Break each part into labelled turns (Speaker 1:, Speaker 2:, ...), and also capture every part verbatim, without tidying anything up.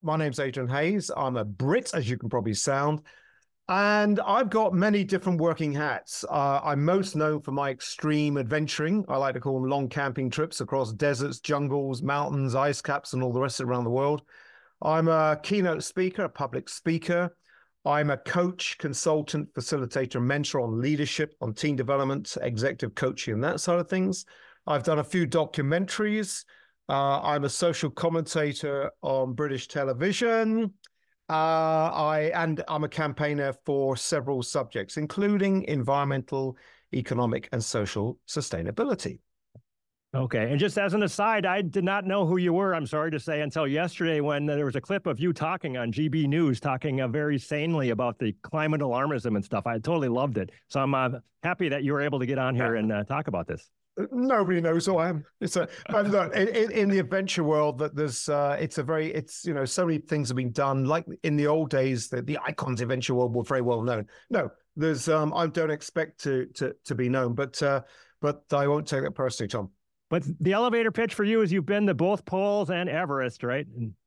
Speaker 1: My name's Adrian Hayes. I'm a Brit, as you can probably sound, and I've got many different working hats. Uh, I'm most known for my extreme adventuring. I like to call them long camping trips across deserts, jungles, mountains, ice caps, and all the rest of around the world. I'm a keynote speaker, a public speaker. I'm a coach, consultant, facilitator, mentor on leadership, on team development, executive coaching, and that sort of things. I've done a few documentaries. Uh, I'm a social commentator on British television. Uh, I and I'm a campaigner for several subjects, including environmental, economic, and social sustainability.
Speaker 2: Okay. And just as an aside, I did not know who you were, I'm sorry to say, until yesterday when there was a clip of you talking on G B News, talking uh, very sanely about the climate alarmism and stuff. I totally loved it. So I'm uh, happy that you were able to get on here and uh, talk about this.
Speaker 1: Nobody knows who I am. It's a but look, in, in the adventure world, that there's uh, it's a very it's you know so many things have been done. Like in the old days, the, the icons of adventure world were very well known. No, there's um I don't expect to to to be known, but uh, but I won't take that personally, Tom.
Speaker 2: But the elevator pitch for you is you've been to both poles and Everest, right?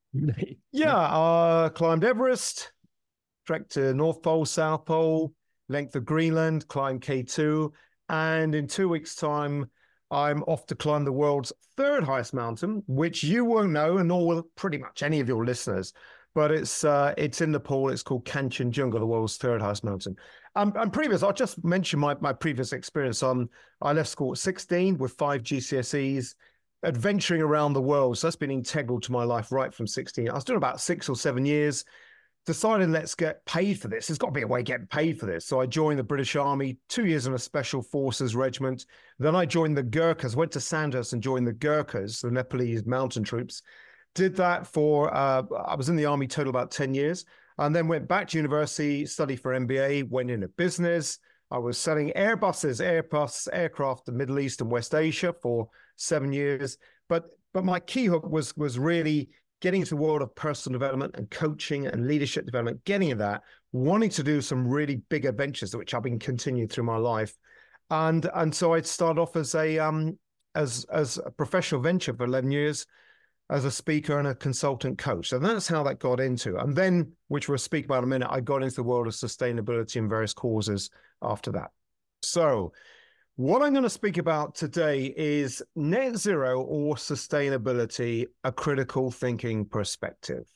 Speaker 1: yeah, uh, climbed Everest, trekked to North Pole, South Pole, length of Greenland, climbed K two, and in two weeks' time, I'm off to climb the world's third highest mountain, which you won't know, and nor will pretty much any of your listeners. But it's uh, it's in Nepal. It's called Kanchenjunga, the world's third highest mountain. Um, and previous, I'll just mention my, my previous experience. Um, I left school at sixteen with five G C S Es, adventuring around the world. So that's been integral to my life right from sixteen. I was doing about six or seven years. Decided, let's get paid for this. There's got to be a way of getting paid for this. So I joined the British Army, two years in a Special Forces regiment. Then I joined the Gurkhas, went to Sandhurst and joined the Gurkhas, the Nepalese mountain troops. Did that for, uh, I was in the Army total about ten years, and then went back to university, studied for M B A, went into business. I was selling Airbuses, Airbus aircraft to Middle East and West Asia for seven years. But but my key hook was was really getting into the world of personal development and coaching and leadership development, getting into that, wanting to do some really big adventures, which I've been continuing through my life. And and so I'd start off as a um as as a professional venture for eleven years, as a speaker and a consultant coach. So that's how that got into. And then, which we'll speak about in a minute, I got into the world of sustainability and various causes after that. So what I'm going to speak about today is net zero or sustainability, a critical thinking perspective.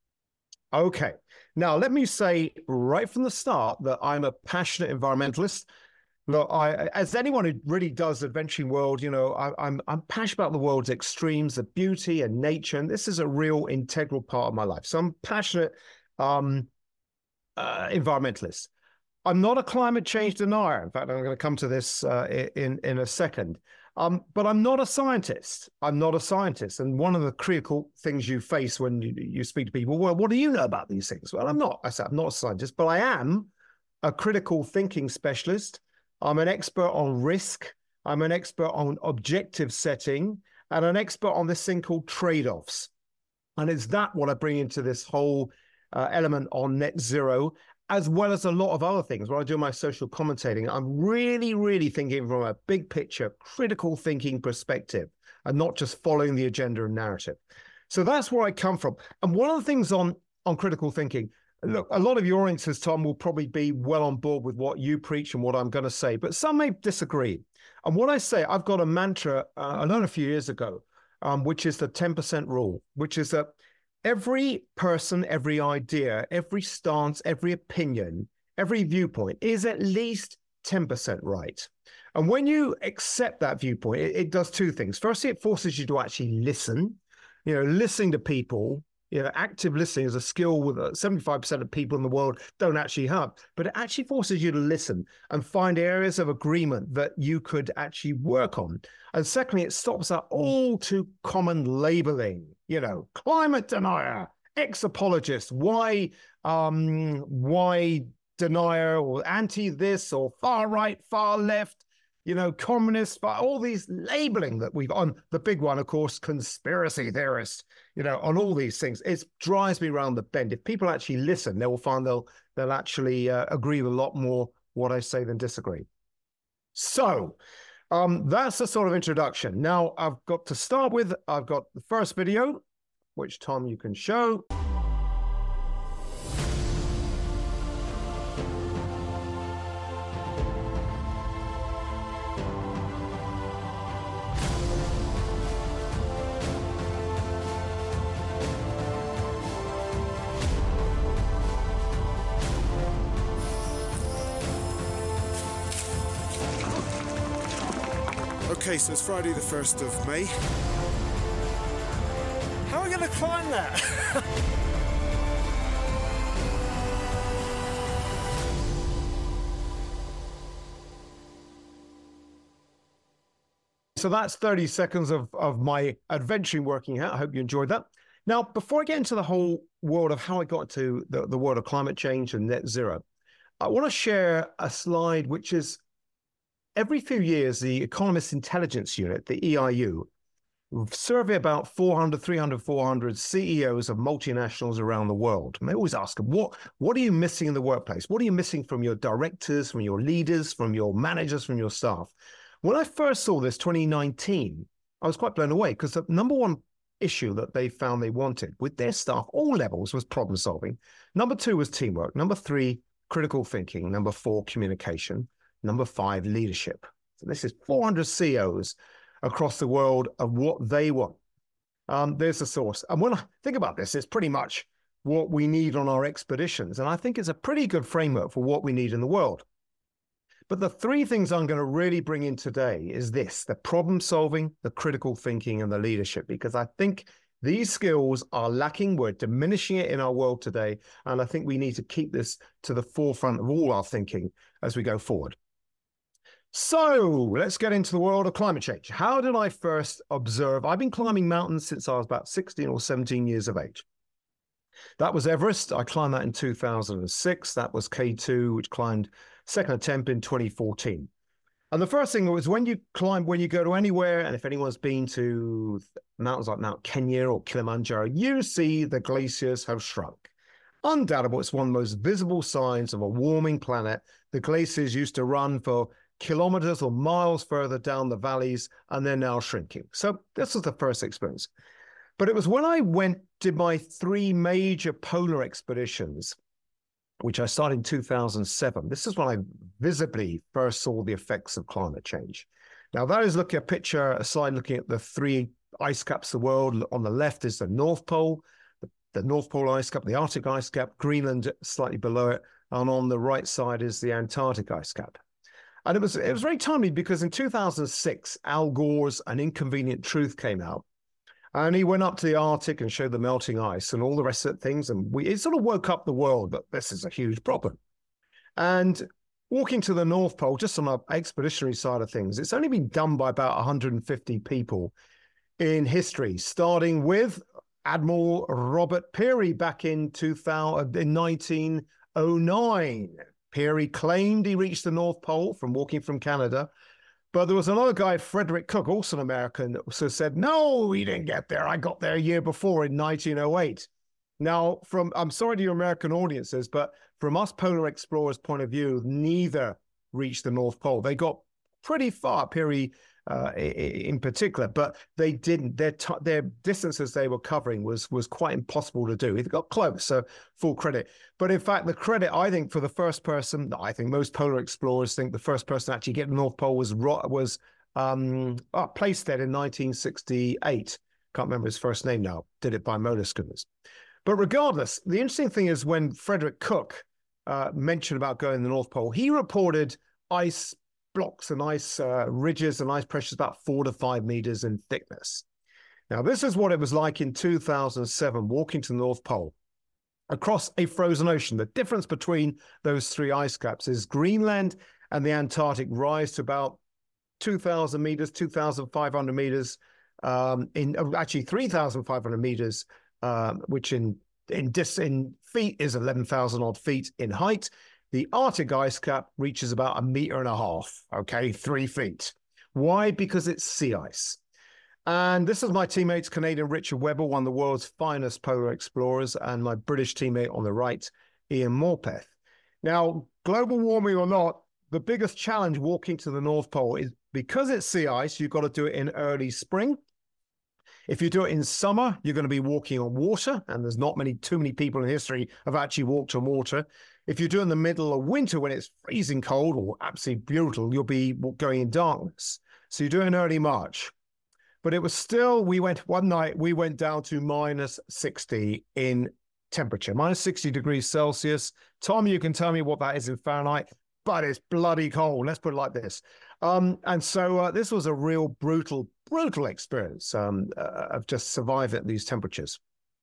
Speaker 1: Okay, now let me say right from the start that I'm a passionate environmentalist. Look, I, as anyone who really does adventuring world, you know, I, I'm I'm passionate about the world's extremes, the beauty and nature, and this is a real integral part of my life. So I'm passionate um, uh, environmentalist. I'm not a climate change denier. In fact, I'm going to come to this uh, in, in a second. Um, but I'm not a scientist. I'm not a scientist. And one of the critical things you face when you, you speak to people, well, what do you know about these things? Well, I'm not. I said, I'm not a scientist, but I am a critical thinking specialist. I'm an expert on risk. I'm an expert on objective setting and an expert on this thing called trade-offs. And it's that what I bring into this whole uh, element on net zero, as well as a lot of other things. When I do my social commentating, I'm really, really thinking from a big picture, critical thinking perspective, and not just following the agenda and narrative. So that's where I come from. And one of the things on, on critical thinking, look, a lot of your audiences, Tom, will probably be well on board with what you preach and what I'm going to say, but some may disagree. And what I say, I've got a mantra uh, I learned a few years ago, um, which is the ten percent rule, which is that every person, every idea, every stance, every opinion, every viewpoint is at least ten percent right. And when you accept that viewpoint, it, it does two things. Firstly, it forces you to actually listen, you know, listening to people. You know, active listening is a skill with seventy-five percent of people in the world don't actually have, but it actually forces you to listen and find areas of agreement that you could actually work on. And secondly, it stops that all too common labeling, you know, climate denier, ex-apologist, why, um, why denier or anti this or far right, far left, you know, communist, all these labeling that we've on. The big one, of course, conspiracy theorists, you know, on all these things. It drives me around the bend. If people actually listen, they will find they'll they'll actually uh, agree with a lot more what I say than disagree. So um, that's the sort of introduction. Now I've got to start with, I've got the first video, which Tom, you can show.
Speaker 3: Okay, so it's Friday the first of May. How are we going to climb that?
Speaker 1: So that's thirty seconds of, of my adventuring working out. I hope you enjoyed that. Now, before I get into the whole world of how I got to the, the world of climate change and net zero, I want to share a slide which is every few years, the Economist Intelligence Unit, the E I U, survey about four hundred, three hundred, four hundred C E Os of multinationals around the world. And they always ask them, what, what are you missing in the workplace? What are you missing from your directors, from your leaders, from your managers, from your staff? When I first saw this, twenty nineteen, I was quite blown away because the number one issue that they found they wanted with their staff, all levels, was problem solving. Number two was teamwork. Number three, critical thinking. Number four, communication. Number five, leadership. So this is four hundred C E Os across the world of what they want. Um, there's the source. And when I think about this, it's pretty much what we need on our expeditions. And I think it's a pretty good framework for what we need in the world. But the three things I'm going to really bring in today is this: the problem solving, the critical thinking, and the leadership, because I think these skills are lacking. We're diminishing it in our world today. And I think we need to keep this to the forefront of all our thinking as we go forward. So let's get into the world of climate change. How did I first observe? I've been climbing mountains since I was about sixteen or seventeen years of age. That was Everest. I climbed that in two thousand six. That was K two, which climbed second attempt in twenty fourteen. And the first thing was when you climb, when you go to anywhere, and if anyone's been to mountains like Mount Kenya or Kilimanjaro, you see the glaciers have shrunk. Undoubtedly, it's one of the most visible signs of a warming planet. The glaciers used to run for kilometers or miles further down the valleys, and they're now shrinking. So this was the first experience. But it was when I went, did my three major polar expeditions, which I started in two thousand seven. This is when I visibly first saw the effects of climate change. Now, that is looking at a picture, a slide looking at the three ice caps of the world. On the left is the North Pole, the, the North Pole ice cap, the Arctic ice cap, Greenland slightly below it, and on the right side is the Antarctic ice cap. And it was, it was very timely because in two thousand six, Al Gore's An Inconvenient Truth came out. And he went up to the Arctic and showed the melting ice and all the rest of the things. And we, it sort of woke up the world that this is a huge problem. And walking to the North Pole, just on the expeditionary side of things, it's only been done by about one hundred fifty people in history, starting with Admiral Robert Peary back in, two thousand, in nineteen oh nine. Peary claimed he reached the North Pole from walking from Canada. But there was another guy, Frederick Cook, also an American, that also said, no, he didn't get there. I got there a year before in nineteen oh eight. Now, from I'm sorry to your American audiences, but from us polar explorers' point of view, neither reached the North Pole. They got pretty far, Peary uh, in particular, but they didn't. Their t- their distances they were covering was was quite impossible to do. They got close, so full credit. But in fact, the credit, I think, for the first person, I think most polar explorers think the first person to actually get to the North Pole was was um, oh, placed there in nineteen sixty-eight. Can't remember his first name now. Did it by motor scooters. But regardless, the interesting thing is when Frederick Cook uh, mentioned about going to the North Pole, he reported ice blocks and ice uh, ridges and ice pressures about four to five meters in thickness. Now, this is what it was like in two thousand seven, walking to the North Pole across a frozen ocean. The difference between those three ice caps is Greenland and the Antarctic rise to about two thousand meters, two thousand five hundred meters, um, in actually three thousand five hundred meters, um, which in in, dis, in feet is eleven thousand odd feet in height. The Arctic ice cap reaches about a meter and a half, okay, three feet. Why? Because it's sea ice. And this is my teammates, Canadian Richard Webber, one of the world's finest polar explorers, and my British teammate on the right, Ian Morpeth. Now, global warming or not, the biggest challenge walking to the North Pole is because it's sea ice, you've got to do it in early spring. If you do it in summer, you're going to be walking on water, and there's not many, too many people in history have actually walked on water. If you do it in the middle of winter when it's freezing cold or absolutely brutal, you'll be going in darkness. So you do it in early March. But it was still, we went, one night, we went down to minus sixty in temperature, minus sixty degrees Celsius. Tom, you can tell me what that is in Fahrenheit, but it's bloody cold. Let's put it like this. Um, and so uh, this was a real brutal, brutal experience um, uh, of just surviving at these temperatures.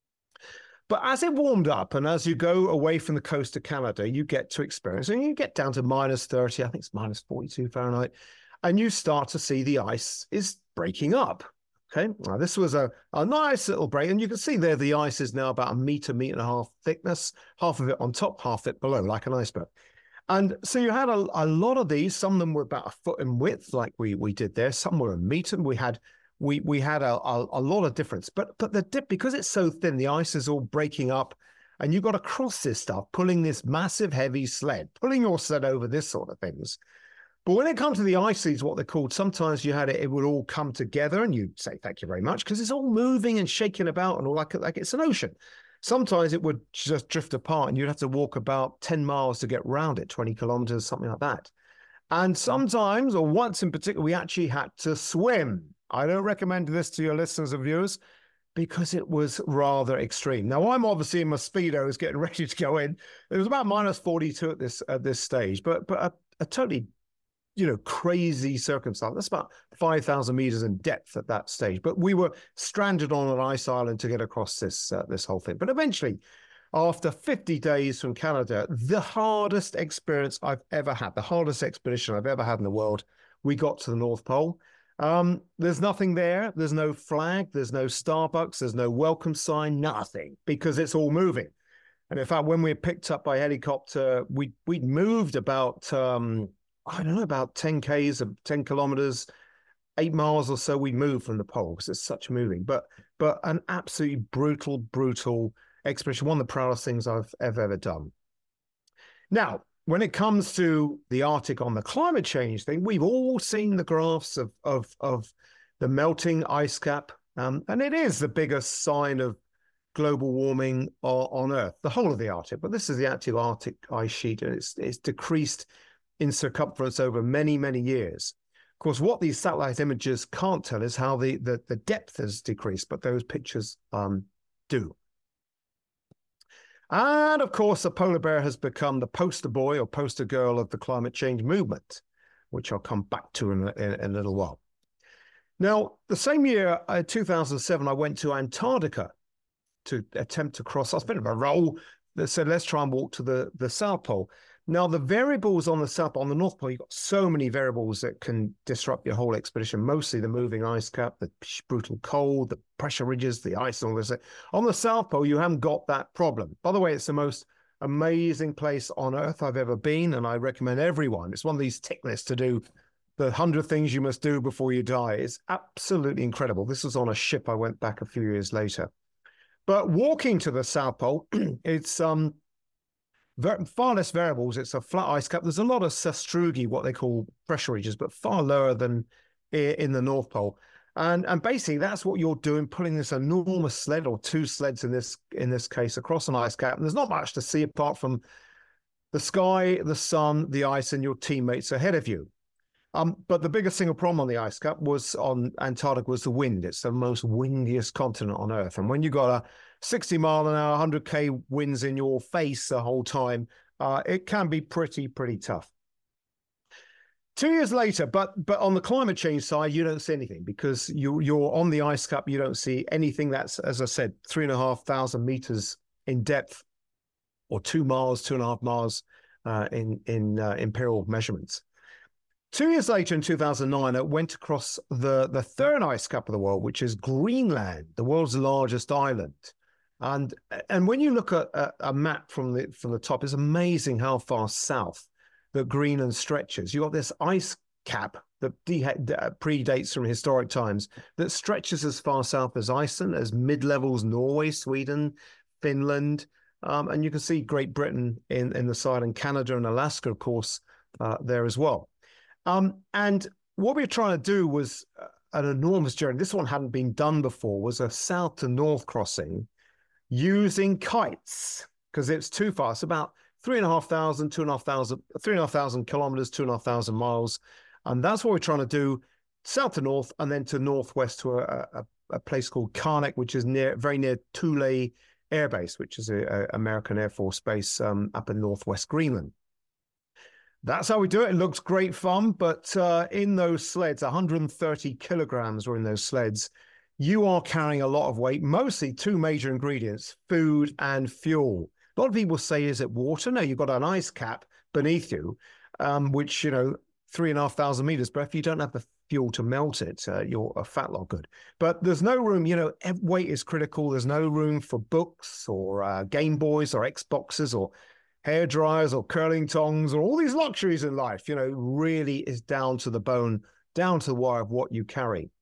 Speaker 1: But as it warmed up and as you go away from the coast of Canada, you get to experience, and you get down to minus thirty, I think it's minus forty-two Fahrenheit, and you start to see the ice is breaking up. Okay, now this was a, a nice little break, and you can see there the ice is now about a meter, meter and a half thickness, half of it on top, half of it below, like an iceberg. And so you had a, a lot of these. Some of them were about a foot in width, like we we did there. Some were a meter. We had we we had a, a, a lot of difference. But but the dip, because it's so thin, the ice is all breaking up, and you've got to cross this stuff, pulling this massive heavy sled, pulling your sled over this sort of things. But when it comes to the ices, what they're called, sometimes you had it, it would all come together and you'd say, thank you very much, because it's all moving and shaking about and all like, like it's an ocean. Sometimes it would just drift apart and you'd have to walk about ten miles to get round it, twenty kilometers, something like that. And sometimes, or once in particular, we actually had to swim. I don't recommend this to your listeners and viewers because it was rather extreme. Now, I'm obviously in my Speedos getting ready to go in. It was about minus forty-two at this at this stage, but, but a, a totally you know, crazy circumstance. That's about five thousand meters in depth at that stage. But we were stranded on an ice island to get across this uh, this whole thing. But eventually, after fifty days from Canada, the hardest experience I've ever had, the hardest expedition I've ever had in the world, we got to the North Pole. Um, there's nothing there. There's no flag. There's no Starbucks. There's no welcome sign, nothing, because it's all moving. And in fact, when we were picked up by helicopter, we, we'd moved about... Um, I don't know, about ten Ks, ten kilometers, eight miles or so we moved from the pole because it's such moving. But but an absolutely brutal, brutal expedition, one of the proudest things I've ever, ever done. Now, when it comes to the Arctic on the climate change thing, we've all seen the graphs of, of, of the melting ice cap, um, and it is the biggest sign of global warming on Earth, the whole of the Arctic. But this is the actual Arctic ice sheet, and it's, it's decreased in circumference over many, many years. Of course, what these satellite images can't tell is how the, the, the depth has decreased, but those pictures um, do. And of course, the polar bear has become the poster boy or poster girl of the climate change movement, which I'll come back to in, in, in a little while. Now, the same year, uh, two thousand seven, I went to Antarctica to attempt to cross. I was a bit of a roll that said, let's try and walk to the, the South Pole. Now, the variables on the South, on the North Pole, you've got so many variables that can disrupt your whole expedition, mostly the moving ice cap, the brutal cold, the pressure ridges, the ice, and all this. On the South Pole, you haven't got that problem. By the way, it's the most amazing place on Earth I've ever been, and I recommend everyone. It's one of these tick lists to do the one hundred things you must do before you die. It's absolutely incredible. This was on a ship I went back a few years later. But walking to the South Pole, it's... um. far less variables. It's a flat ice cap. There's a lot of sastrugi, what they call pressure ridges, but far lower than in the North Pole. And and basically that's what you're doing, pulling this enormous sled or two sleds in this in this case across an ice cap. And there's not much to see apart from the sky, the sun, the ice, and your teammates ahead of you. Um, but the biggest single problem on the ice cap was on Antarctica was the wind. It's the most windiest continent on Earth. And when you got a sixty mile an hour, one hundred K winds in your face the whole time, uh, it can be pretty, pretty tough. Two years later, but but on the climate change side, you don't see anything because you, you're on the ice cap. You don't see anything that's, as I said, three and a half thousand meters in depth or two miles, two and a half miles uh, in, in uh, imperial measurements. Two years later, in two thousand nine, I went across the, the third ice cap of the world, which is Greenland, the world's largest island. And and when you look at a, a map from the from the top, it's amazing how far south that Greenland stretches. You got this ice cap that predates from historic times that stretches as far south as Iceland, as mid-levels Norway, Sweden, Finland, um, and you can see Great Britain in, in the side, and Canada and Alaska, of course, uh, there as well. Um, and what we were trying to do was an enormous journey. This one hadn't been done before, was a south to north crossing using kites, because it's too far. It's about three and a half thousand, two and a half thousand, three and a half thousand kilometers, two and a half thousand miles. And that's what we're trying to do, south to north, and then to northwest to a, a, a place called Karnak, which is near, very near Thule Air Base, which is an American Air Force base um, up in northwest Greenland. that's how we do it. It looks great fun, but uh, in those sleds, one hundred thirty kilograms are in those sleds. You are carrying a lot of weight, mostly two major ingredients, food and fuel. A lot of people say, is it water? No, you've got an ice cap beneath you, um, which, you know, three and a half thousand meters. But if you don't have the fuel to melt it, uh, you're a fat lot good. But there's no room, you know, weight is critical. There's no room for books or uh, Game Boys or Xboxes or hair dryers or curling tongs or all these luxuries in life. You know, really is down to the bone, down to the wire of what you carry.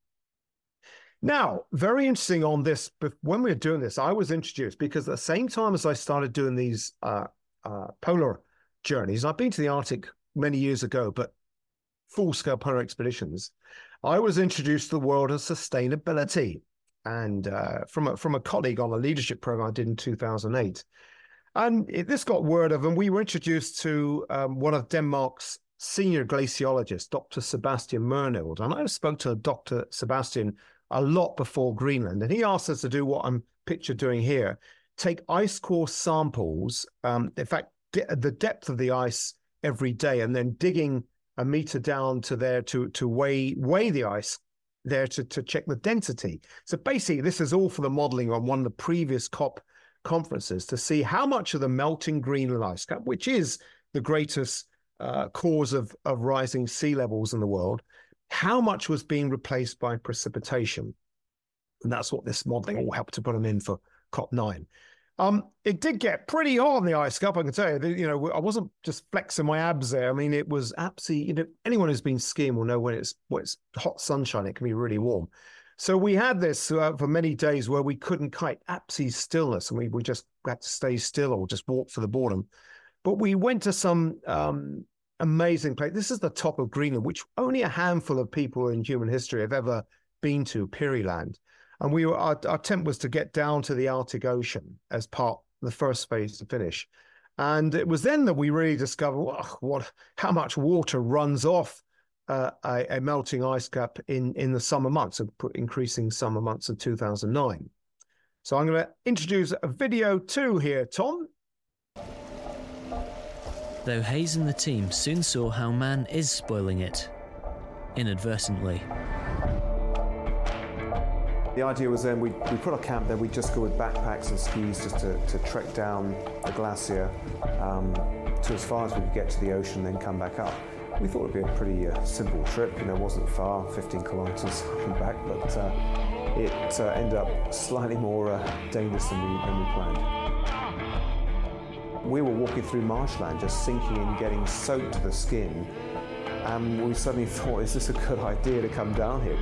Speaker 1: Now, very interesting on this, but when we were doing this, I was introduced because at the same time as I started doing these uh, uh, polar journeys, I've been to the Arctic many years ago, but full-scale polar expeditions, I was introduced to the world of sustainability, and uh, from, a, from a colleague on a leadership program I did in two thousand eight. And it, this got word of, and we were introduced to um, one of Denmark's senior glaciologists, Doctor Sebastian Murnilde, and I spoke to Doctor Sebastian a lot before Greenland. And he asked us to do what I'm pictured doing here, take ice core samples, um, in fact, the depth of the ice every day, and then digging a meter down to there to, to weigh, weigh the ice there to, to check the density. So basically, this is all for the modeling on one of the previous COP conferences to see how much of the melting Greenland ice cap, which is the greatest uh, cause of, of rising sea levels in the world, how much was being replaced by precipitation. And that's what this modeling all helped to put them in for COP nine. Um, it did get pretty hot on the ice cap, I can tell you. You know, I wasn't just flexing my abs there. I mean, it was absolutely, you know, anyone who's been skiing will know when it's, when it's hot sunshine, it can be really warm. So we had this uh, for many days where we couldn't kite, absolute stillness, and we, we just had to stay still or just walk for the boredom. But we went to some um, amazing place. This is the top of Greenland, which only a handful of people in human history have ever been to, Peary And we were, our, our attempt was to get down to the Arctic Ocean as part of the first phase to finish. And it was then that we really discovered well, what, how much water runs off uh, a, a melting ice cap in, in the summer months, increasing summer months of two thousand nine. So I'm going to introduce a video too here, Tom.
Speaker 4: Though Hayes and the team soon saw how man is spoiling it, inadvertently.
Speaker 5: The idea was then we we put our camp there, we'd just go with backpacks and skis just to, to trek down the glacier um, to as far as we could get to the ocean, then come back up. We thought it would be a pretty uh, simple trip, you know, it wasn't far, fifteen kilometres up and back, but uh, it uh, ended up slightly more uh, dangerous than we, than we planned. We were walking through marshland, just sinking in, getting soaked to the skin, and we suddenly thought, is this a good idea to come down here?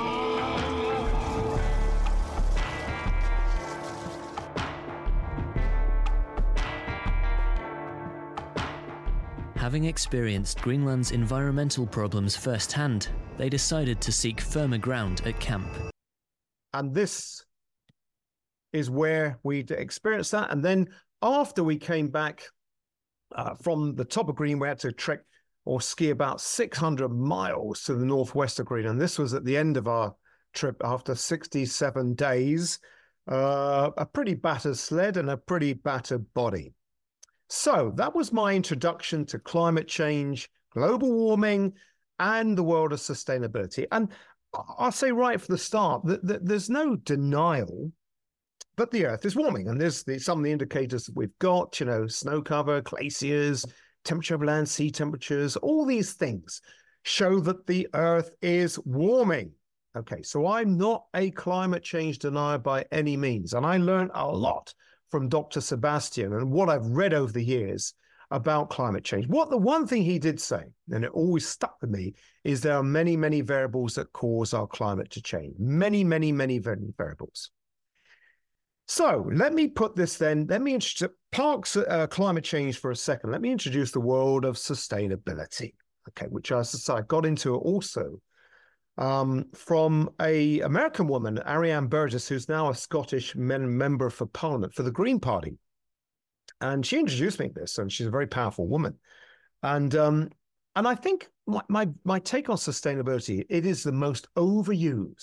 Speaker 4: Having experienced Greenland's environmental problems firsthand, they decided to seek firmer ground at camp.
Speaker 1: And this is where we'd experienced that. And then after we came back uh, from the top of Greenland, we had to trek or ski about six hundred miles to the northwest of Greenland. This was at the end of our trip after sixty-seven days, uh, a pretty battered sled and a pretty battered body. So that was my introduction to climate change, global warming, and the world of sustainability. And I'll say right from the start that, that there's no denial that the Earth is warming. And there's the, some of the indicators that we've got, you know, snow cover, glaciers, temperature of land, sea temperatures, all these things show that the Earth is warming. Okay, so I'm not a climate change denier by any means. And I learned a lot from Doctor Sebastian and what I've read over the years about climate change. What the one thing he did say, and it always stuck with me, is there are many, many variables that cause our climate to change. Many, many, many variables. So let me put this then, let me introduce, parks uh, climate change for a second. Let me introduce the world of sustainability, okay, which as I got into also Um, from a American woman, Ariane Burgess, who's now a Scottish men member for Parliament for the Green Party. And she introduced me to this, and she's a very powerful woman. And um, and I think my, my, my take on sustainability, it is the most overused,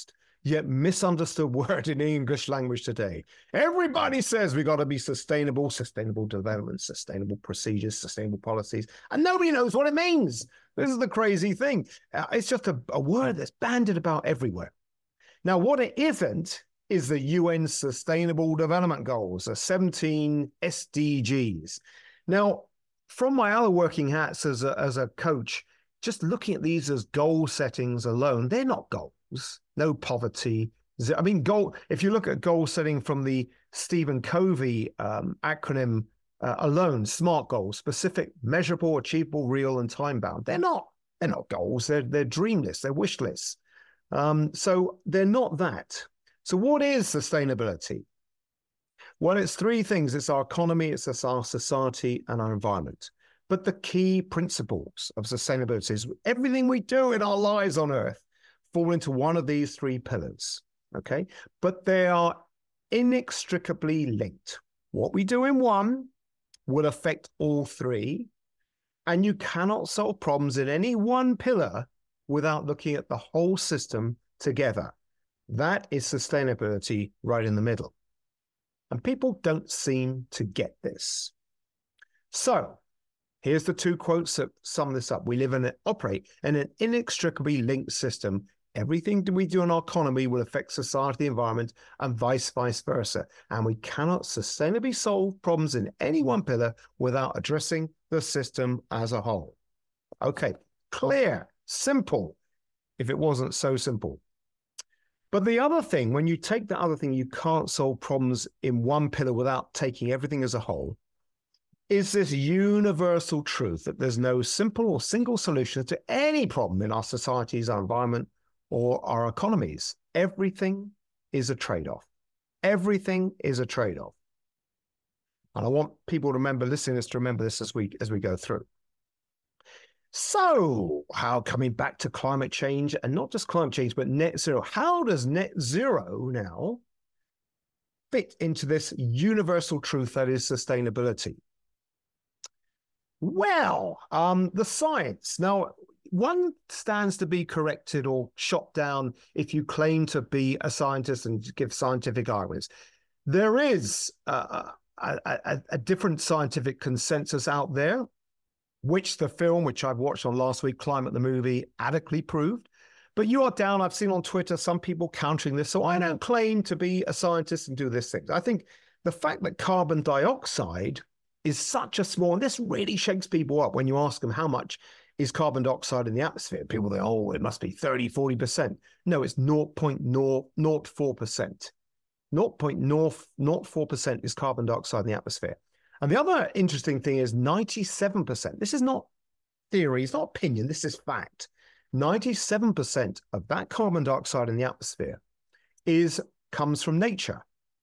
Speaker 1: yet misunderstood word in the English language today. Everybody says we got to be sustainable, sustainable development, sustainable procedures, sustainable policies, and nobody knows what it means. This is the crazy thing. Uh, it's just a, a word that's bandied about everywhere. Now, what it isn't is the U N Sustainable Development Goals, the seventeen S D Gs. Now, from my other working hats as a, as a coach, just looking at these as goal settings alone, they're not goals. No poverty. I mean, goal. If you look at goal setting from the Stephen Covey um, acronym uh, alone, SMART goals, specific, measurable, achievable, real, and time-bound. They're not. They're not goals. They're they're dream lists. They're wish lists. Um, so they're not that. So what is sustainability? Well, it's three things. It's our economy, it's our society, and our environment. But the key principles of sustainability is everything we do in our lives on Earth fall into one of these three pillars, okay? But they are inextricably linked. What we do in one will affect all three, and you cannot solve problems in any one pillar without looking at the whole system together. That is sustainability right in the middle. And people don't seem to get this. So here's the two quotes that sum this up. We live and operate in an inextricably linked system. Everything that we do in our economy will affect society, the environment, and vice, vice versa. And we cannot sustainably solve problems in any one pillar without addressing the system as a whole. Okay, clear, simple, if it wasn't so simple. But the other thing, when you take the other thing, you can't solve problems in one pillar without taking everything as a whole, is this universal truth that there's no simple or single solution to any problem in our societies, our environment, or our economies. Everything is a trade-off. Everything is a trade-off. And I want people to remember, listeners to remember this as we, as we go through. So how, coming back to climate change, and not just climate change, but net zero, how does net zero now fit into this universal truth that is sustainability? Well, um, the science. Now, one stands to be corrected or shot down if you claim to be a scientist and give scientific arguments. There is a, a, a, a different scientific consensus out there, which the film, which I've watched on last week, Climate the Movie, adequately proved. But you are down, I've seen on Twitter, some people countering this. So I don't claim to be a scientist and do this thing. I think the fact that carbon dioxide is such a small, and this really shakes people up when you ask them how much is carbon dioxide in the atmosphere. People think, oh, it must be thirty, forty percent. No, it's zero point zero zero four percent. zero point zero zero four percent is carbon dioxide in the atmosphere. And the other interesting thing is ninety-seven percent. This is not theory, it's not opinion, this is fact. ninety-seven percent of that carbon dioxide in the atmosphere is comes from nature.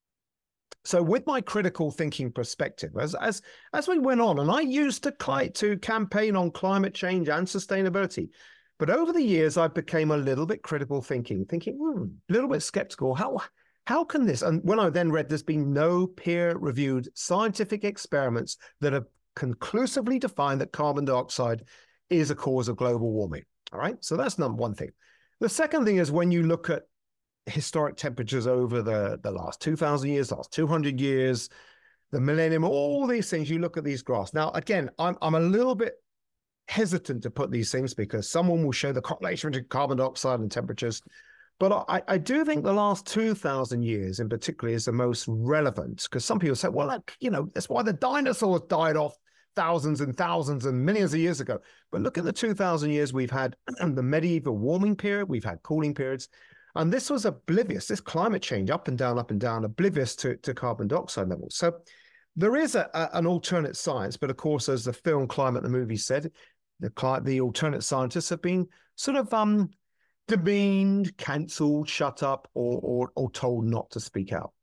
Speaker 1: So with my critical thinking perspective, as as as we went on, and I used to, to campaign on climate change and sustainability, but over the years, I became a little bit critical thinking, thinking, hmm, a little bit skeptical. How, how can this? And when I then read, there's been no peer-reviewed scientific experiments that have conclusively defined that carbon dioxide is a cause of global warming. All right, so that's number one thing. The second thing is when you look at historic temperatures over the, the last two thousand years, last two hundred years, the millennium, all these things, you look at these graphs. Now, again, I'm, I'm a little bit hesitant to put these things because someone will show the correlation between carbon dioxide and temperatures. But I, I do think the last two thousand years in particular is the most relevant, because some people say, well, like, you know, that's why the dinosaurs died off thousands and thousands and millions of years ago. But look at the two thousand years we've had the medieval warming period, we've had cooling periods. And this was oblivious, this climate change, up and down, up and down, oblivious to, to carbon dioxide levels. So there is a, a, an alternate science, but of course, as the film Climate the Movie said, the, the alternate scientists have been sort of um, demeaned, cancelled, shut up, or, or, or told not to speak out.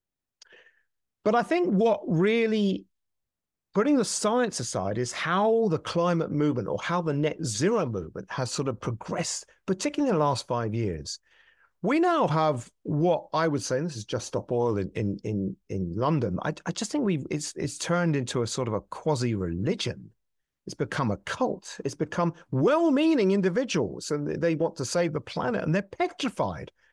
Speaker 1: But I think what really, putting the science aside, is how the climate movement or how the net zero movement has sort of progressed, particularly in the last five years. We now have what I would say, and this is Just Stop Oil in in in, in London. I, I just think we've it's it's turned into a sort of a quasi-religion. It's become a cult. It's become well-meaning individuals, and they want to save the planet, and they're petrified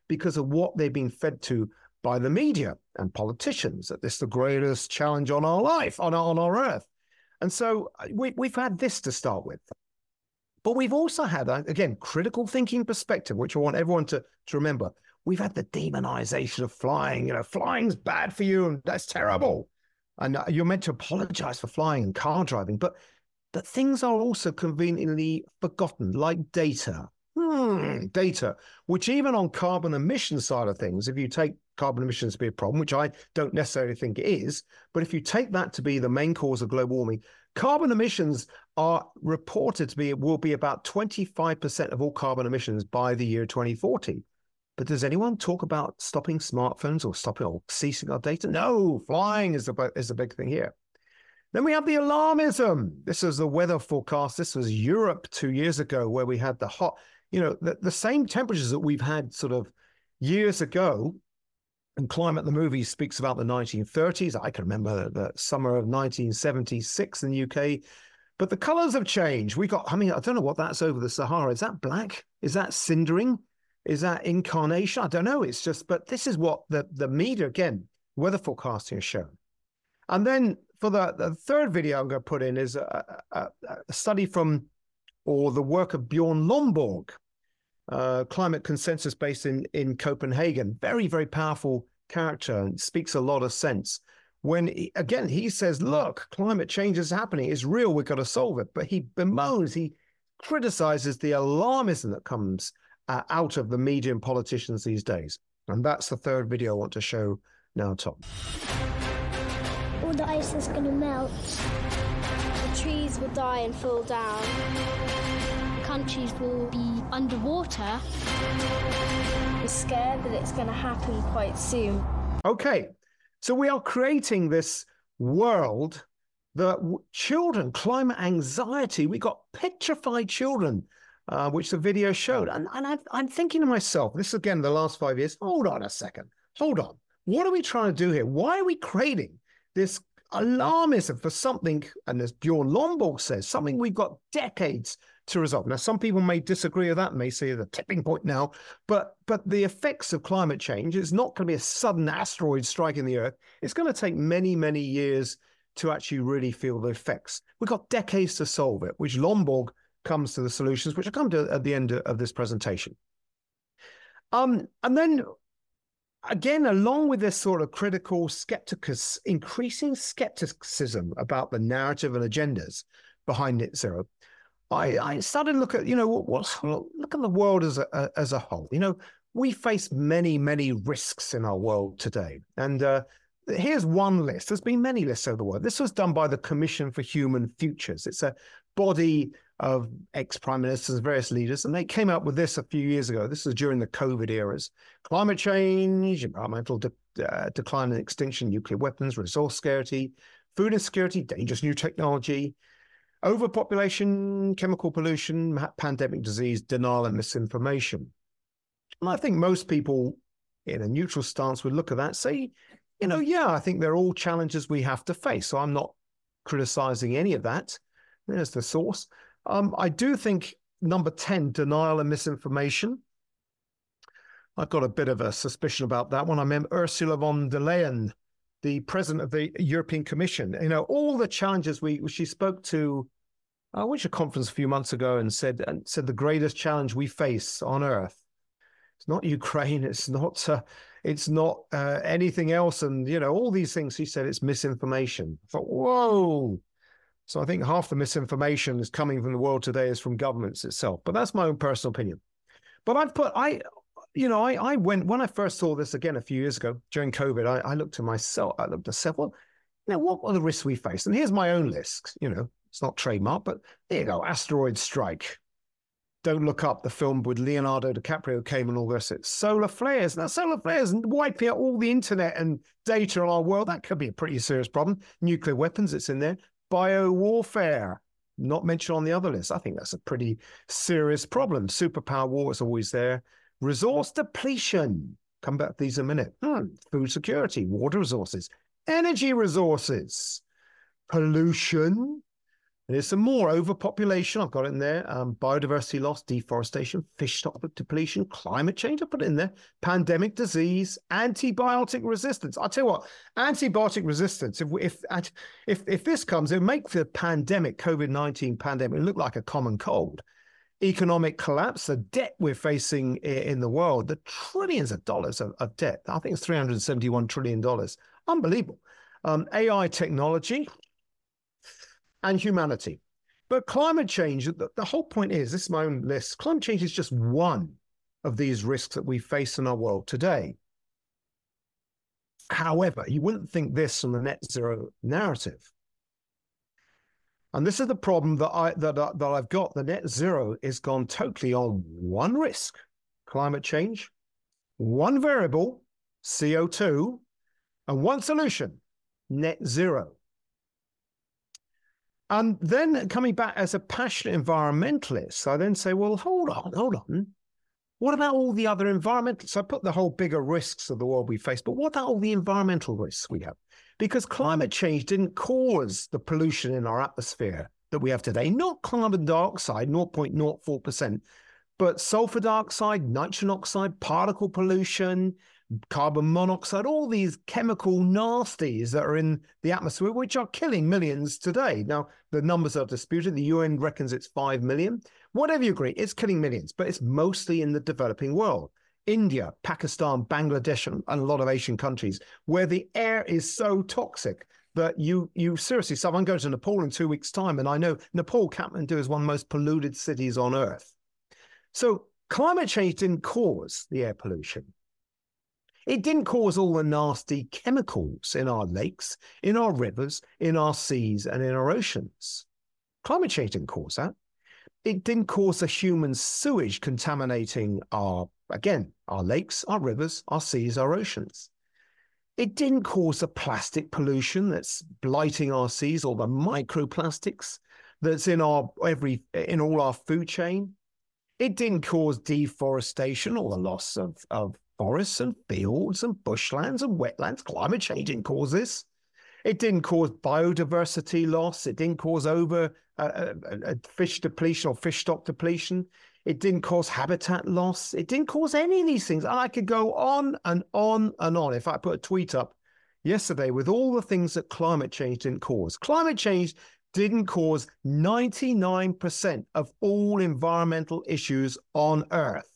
Speaker 1: because of what they've been fed to by the media and politicians, that this is the greatest challenge on our life, on our, on our earth. And so we, we've had this to start with. But we've also had, again, critical thinking perspective, which I want everyone to, to remember. We've had the demonization of flying. You know, flying's bad for you, and that's terrible. And you're meant to apologize for flying and car driving. But, but things are also conveniently forgotten, like data. Hmm, data, which even on carbon emission side of things, if you take carbon emissions to be a problem, which I don't necessarily think it is, but if you take that to be the main cause of global warming, carbon emissions are reported to be, it will be about twenty-five percent of all carbon emissions by the year twenty forty. But does anyone talk about stopping smartphones or stopping or ceasing our data? No, flying is the, is the big thing here. Then we have the alarmism. This was the weather forecast. This was Europe two years ago, where we had the hot, you know, the, the same temperatures that we've had sort of years ago. And Climate the movie speaks about the nineteen thirties. I can remember the summer of nineteen seventy-six in the U K. But the colors have changed. We got, I mean, I don't know what that's over the Sahara. Is that black? Is that cindering? Is that incarnation? I don't know. It's just, but this is what the, the media, again, weather forecasting has shown. And then for the, the third video I'm going to put in is a, a, a study from, or the work of Bjorn Lomborg, uh, climate consensus based in, in Copenhagen. Very, very powerful character and speaks a lot of sense. When, he, again, he says, look, climate change is happening. It's real. We've got to solve it. But he bemoans, he criticizes the alarmism that comes uh, out of the media and politicians these days. And that's the third video I want to show now, Tom.
Speaker 6: All the ice is going to melt. The trees will die and fall down. Countries will be underwater. We're scared that it's going to happen quite soon.
Speaker 1: Okay, so we are creating this world that children, climate anxiety, we got petrified children, uh, which the video showed. And, and I've, I'm thinking to myself, this is again the last five years, hold on a second, hold on. What are we trying to do here? Why are we creating this alarmism for something, and as Bjorn Lomborg says, something we've got decades to resolve? Now, some people may disagree with that, may say the tipping point now, but but the effects of climate change is not going to be a sudden asteroid striking the Earth. It's going to take many, many years to actually really feel the effects. We've got decades to solve it, which Lomborg comes to the solutions, which I'll come to at the end of this presentation. Um, and then, again, along with this sort of critical skepticism, increasing skepticism about the narrative and agendas behind net zero, I, I started to look at, you know, what, what look at the world as a as a whole. You know, we face many, many risks in our world today. And uh, here's one list. There's been many lists over the world. This was done by the Commission for Human Futures. It's a body of ex-prime ministers and various leaders, and they came up with this a few years ago. This was during the COVID eras. Climate change, environmental de uh, decline and extinction, nuclear weapons, resource scarcity, food insecurity, dangerous new technology, overpopulation, chemical pollution, pandemic disease, denial and misinformation. And I think most people in a neutral stance would look at that and say, you know, yeah, I think they're all challenges we have to face. So I'm not criticizing any of that. There's the source. Um, I do think number ten, denial and misinformation. I've got a bit of a suspicion about that one. I remember Ursula von der Leyen, the president of the European Commission, you know, all the challenges we, she spoke to, I went to a conference a few months ago and said, and said the greatest challenge we face on Earth, it's not Ukraine, it's not, uh, it's not uh, anything else. And, you know, all these things, she said, it's misinformation. I thought, whoa. So I think half the misinformation is coming from the world today is from governments itself. But that's my own personal opinion. But I've put, I, you know, I, I went, when I first saw this again a few years ago during COVID, I, I looked to myself, I looked at myself, well, you know, what are the risks we face? And here's my own list, you know, it's not trademark, but there you go, asteroid strike. Don't Look Up, the film with Leonardo DiCaprio came and all this. It's solar flares. Now, solar flares and wiping out all the internet and data in our world, that could be a pretty serious problem. Nuclear weapons, it's in there. Biowarfare, not mentioned on the other list. I think that's a pretty serious problem. Superpower war is always there. Resource depletion. Come back to these in a minute. Hmm. Food security, water resources, energy resources, pollution, And there's some more: overpopulation, I've got it in there, um, biodiversity loss, deforestation, fish stock depletion, climate change, I put it in there, pandemic disease, antibiotic resistance. I'll tell you what, antibiotic resistance, if if if, if this comes, it'll make the pandemic, COVID nineteen pandemic, look like a common cold. Economic collapse, the debt we're facing in the world, the trillions of dollars of, of debt. I think it's three hundred seventy-one trillion dollars. Unbelievable. Um, A I technology and humanity. But climate change, the, the whole point is, this is my own list, climate change is just one of these risks that we face in our world today. However, you wouldn't think this from the net zero narrative. And this is the problem that, I, that, that I've got. The net zero is gone totally on one risk, climate change, one variable, C O two, and one solution, net zero. And then coming back as a passionate environmentalist, I then say, well, hold on, hold on. What about all the other environmental? So I put the whole bigger risks of the world we face, but what about all the environmental risks we have? Because climate change didn't cause the pollution in our atmosphere that we have today, not carbon dioxide, zero point zero four percent, but sulfur dioxide, nitrogen oxide, particle pollution, carbon monoxide, all these chemical nasties that are in the atmosphere, which are killing millions today. Now, the numbers are disputed. The U N reckons it's five million. Whatever you agree, it's killing millions, but it's mostly in the developing world. India, Pakistan, Bangladesh, and a lot of Asian countries, where the air is so toxic that you you seriously, someone goes to Nepal in two weeks' time, and I know Nepal, Kathmandu, is one of the most polluted cities on Earth. So climate change didn't cause the air pollution. It didn't cause all the nasty chemicals in our lakes, in our rivers, in our seas, and in our oceans. Climate change didn't cause that. It didn't cause the human sewage contaminating our, again, our lakes, our rivers, our seas, our oceans. It didn't cause the plastic pollution that's blighting our seas, or the microplastics that's in our every in all our food chain. It didn't cause deforestation or the loss of, of forests and fields and bushlands and wetlands. Climate change didn't cause this. It didn't cause biodiversity loss. It didn't cause over uh, uh, uh, fish depletion or fish stock depletion. It didn't cause habitat loss. It didn't cause any of these things. And I could go on and on and on. If I put a tweet up yesterday with all the things that climate change didn't cause. Climate change didn't cause ninety-nine percent of all environmental issues on Earth.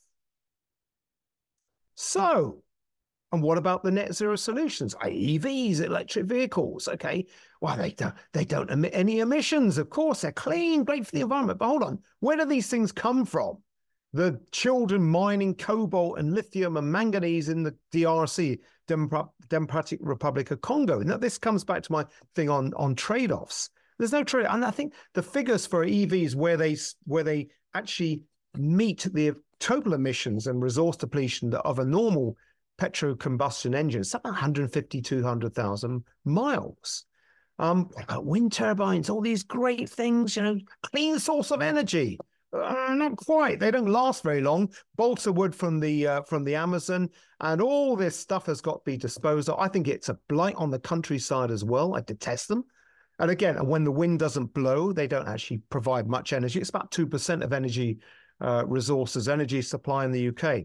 Speaker 1: So, and what about the net zero solutions? E Vs, electric vehicles, okay. Well, they don't, they don't emit any emissions. Of course, they're clean, great for the environment. But hold on, where do these things come from? The children mining cobalt and lithium and manganese in the D R C, Democratic Republic of Congo. Now, this comes back to my thing on, on trade-offs. There's no trade, and I think the figures for E Vs where they where they actually meet the total emissions and resource depletion of a normal petrol combustion engine, it's about one hundred fifty, two hundred thousand miles. Um, wind turbines, all these great things, you know, clean source of energy. Uh, not quite. They don't last very long. Balsa wood from the uh, from the Amazon, and all this stuff has got to be disposed of. I think it's a blight on the countryside as well. I detest them. And again, when the wind doesn't blow, they don't actually provide much energy. It's about two percent of energy uh, resources, energy supply in the U K.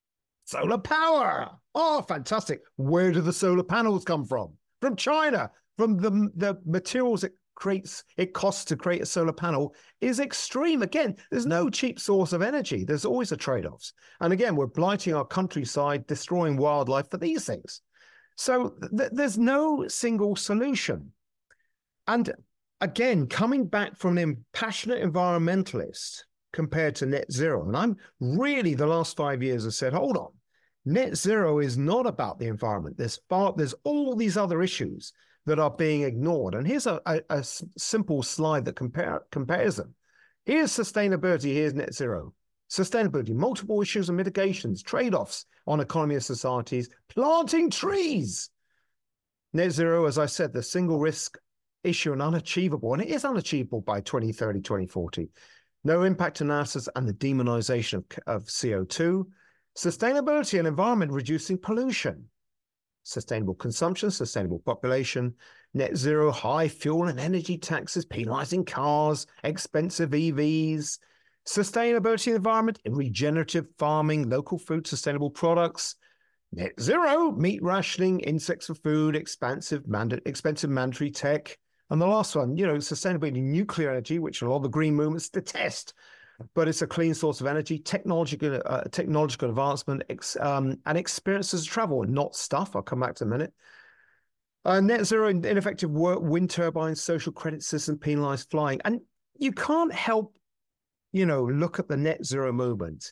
Speaker 1: Solar power. Oh, fantastic. Where do the solar panels come from? From China. From the, the materials it creates, it costs to create a solar panel is extreme. Again, there's no cheap source of energy. There's always a trade-offs. And again, we're blighting our countryside, destroying wildlife for these things. So th- there's no single solution. And again, coming back from an passionate environmentalist compared to net zero, and I'm really the last five years have said, hold on, net zero is not about the environment. There's far, there's all these other issues that are being ignored. And here's a, a, a simple slide that compare, compares them. Here's sustainability, here's net zero. Sustainability, multiple issues and mitigations, trade-offs on economy and societies, planting trees. Net zero, as I said, the single risk issue and unachievable, and it is unachievable by twenty thirty, twenty forty. No impact analysis and the demonization of, of C O two. Sustainability and environment, reducing pollution. sustainable consumption, sustainable population, net zero, high fuel and energy taxes, penalizing cars, expensive E Vs, sustainability of the environment, regenerative farming, local food, sustainable products, net zero, meat rationing, insects for food, expensive, manda- expensive mandatory tech. And the last one, you know, sustainability, nuclear energy, which a lot of the green movements detest, but it's a clean source of energy, technological, uh, technological advancement, ex, um, and experiences of travel, not stuff. I'll come back to a minute. Uh, net zero, ineffective work, wind turbines, social credit system, penalized flying. And you can't help, you know, look at the net zero movement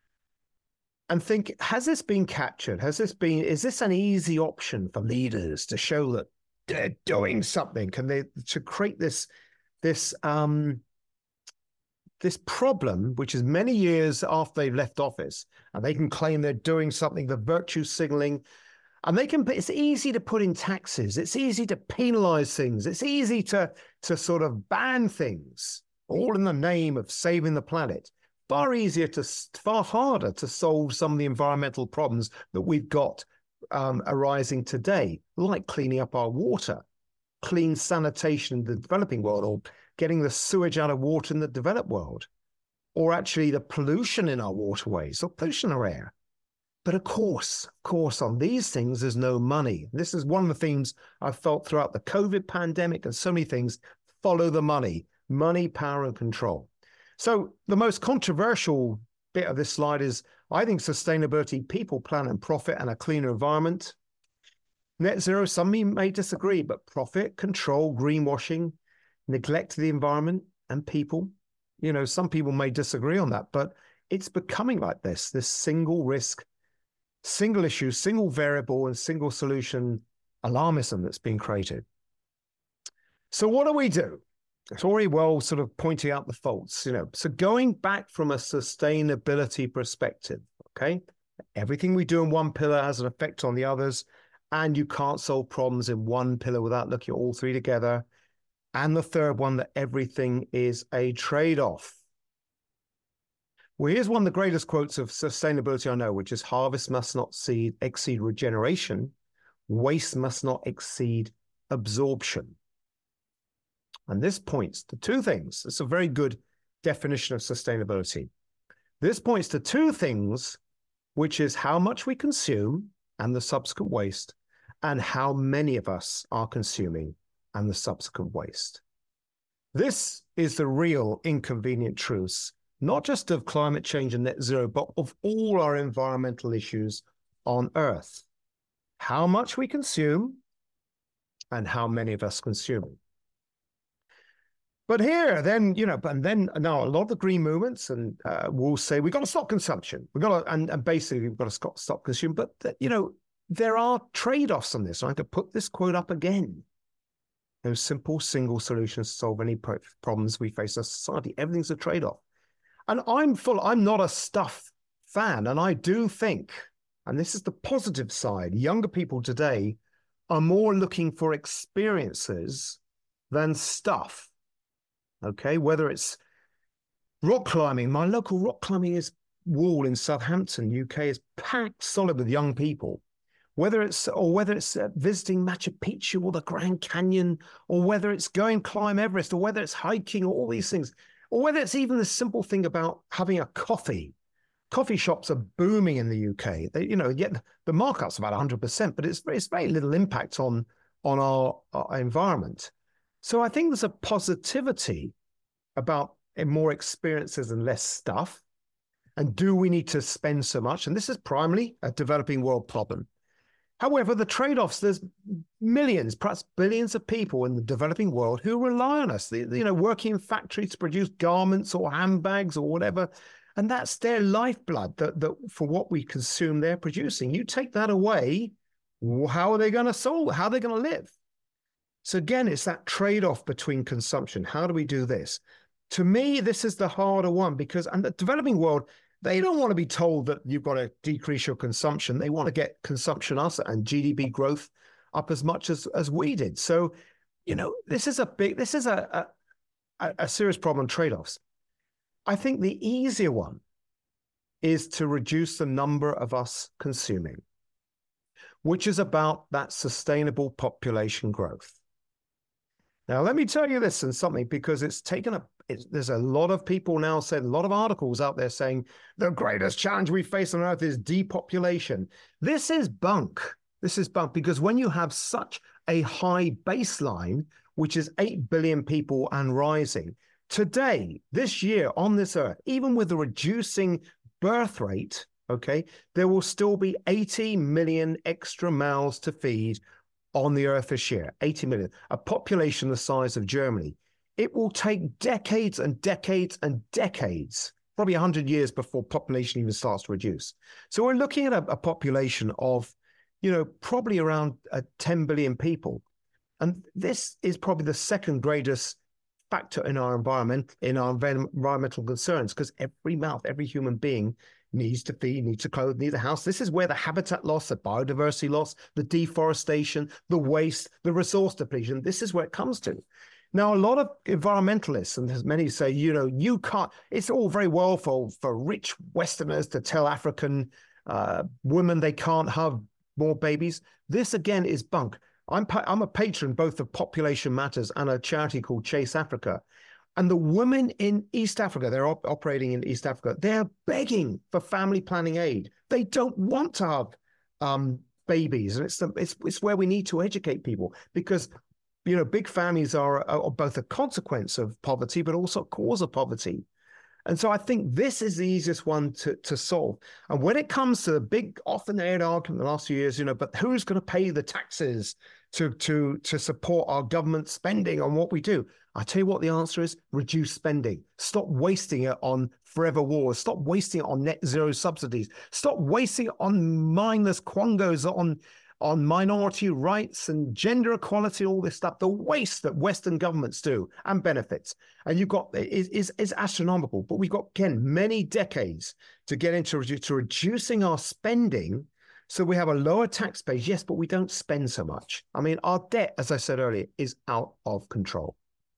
Speaker 1: and think, has this been captured? Has this been, is this an easy option for leaders to show that they're doing something? Can they, to create this, this, um, this problem, which is many years after they've left office, and they can claim they're doing something, the virtue signaling, and they can, it's easy to put in taxes. It's easy to penalize things. It's easy to, to sort of ban things, all in the name of saving the planet. Far easier to, far harder to solve some of the environmental problems that we've got um, arising today, like cleaning up our water, clean sanitation in the developing world, or getting the sewage out of water in the developed world, or actually the pollution in our waterways, or pollution in our air. But of course, of course, on these things, there's no money. This is one of the themes I've felt throughout the COVID pandemic and so many things. Follow the money, money, power, and control. So the most controversial bit of this slide is, I think, sustainability, people, planet, and profit, and a cleaner environment. Net zero, some may disagree, but profit, control, greenwashing, neglect of the environment and people. You know, some people may disagree on that, but it's becoming like this, this single risk, single issue, single variable, and single solution alarmism that's being created. So what do we do? It's already well sort of pointing out the faults, you know. So going back from a sustainability perspective, okay, everything we do in one pillar has an effect on the others, and you can't solve problems in one pillar without looking at all three together. And the third one, that everything is a trade-off. Well, here's one of the greatest quotes of sustainability I know, which is, harvest must not exceed, exceed regeneration. Waste must not exceed absorption. And this points to two things. It's a very good definition of sustainability. This points to two things, which is how much we consume and the subsequent waste, and how many of us are consuming and the subsequent waste. This is the real inconvenient truths, not just of climate change and net zero, but of all our environmental issues on Earth. How much we consume and how many of us consuming. But here, then, you know, and then now a lot of the green movements and uh, will say, we've got to stop consumption. We've got to, and, and basically we've got to stop, stop consuming. But, uh, you know, there are trade-offs on this. I have to put this quote up again. No simple single solutions to solve any problems we face as a society. Everything's a trade-off. And I'm full, I'm not a stuff fan. And I do think, and this is the positive side, younger people today are more looking for experiences than stuff. Okay, whether it's rock climbing, my local rock climbing is wall in Southampton, U K, is packed solid with young people. Whether it's, or whether it's uh, visiting Machu Picchu or the Grand Canyon, or whether it's going climb Everest, or whether it's hiking, or all these things, or whether it's even the simple thing about having a coffee. Coffee shops are booming in the U K. They, you know, yet the markup's about one hundred percent, but it's, it's very little impact on, on our, our environment. So I think there's a positivity about more experiences and less stuff. And do we need to spend so much? And this is primarily a developing world problem. However, the trade-offs, there's millions, perhaps billions of people in the developing world who rely on us, they, you know, working in factories to produce garments or handbags or whatever. And that's their lifeblood that, that for what we consume, they're producing. You take that away, how are they going to solve? How are they going to live? So again, it's that trade-off between consumption. How do we do this? To me, this is the harder one because in the developing world, they don't want to be told that you've got to decrease your consumption. They want to get consumption up and G D P growth up as much as, as we did. So, you know, this is a big, this is a, a, a serious problem, trade-offs. I think the easier one is to reduce the number of us consuming. which is about that sustainable population growth. Now, let me tell you this and something, because it's taken a, it's, there's a lot of people now saying, a lot of articles out there saying the greatest challenge we face on Earth is depopulation. This is bunk. This is bunk, because when you have such a high baseline, which is eight billion people and rising, today, this year on this Earth, even with the reducing birth rate, okay, there will still be eighty million extra mouths to feed on the Earth this year, eighty million, a population the size of Germany. It will take decades and decades and decades, probably one hundred years before population even starts to reduce. So we're looking at a, a population of, you know, probably around uh, ten billion people. And this is probably the second greatest factor in our environment, in our environmental concerns, because every mouth, every human being needs to feed, needs to clothe, needs a house. This is where the habitat loss, the biodiversity loss, the deforestation, the waste, the resource depletion, this is where it comes to. Now, a lot of environmentalists, and as many say, you know, you can't, it's all very well for, for rich Westerners to tell African uh, women they can't have more babies. This, again, is bunk. I'm, I'm a patron both of Population Matters and a charity called Chase Africa. And the women in East Africa, they're op operating in East Africa, they're begging for family planning aid. They don't want to have um, babies. And it's, the, it's, it's where we need to educate people, because, you know, big families are, are both a consequence of poverty, but also a cause of poverty. And so I think this is the easiest one to, to solve. And when it comes to the big, often aired argument in the last few years, you know, but who's going to pay the taxes to, to, to support our government spending on what we do? I tell you what the answer is: reduce spending. Stop wasting it on forever wars. Stop wasting it on net zero subsidies. Stop wasting it on mindless quangos on, on minority rights and gender equality, all this stuff, the waste that Western governments do and benefits. And you've got, is, is, is astronomical, but we've got, again, many decades to get into to reducing our spending so we have a lower tax base. Yes, but we don't spend so much. I mean, our debt, as I said earlier, is out of control.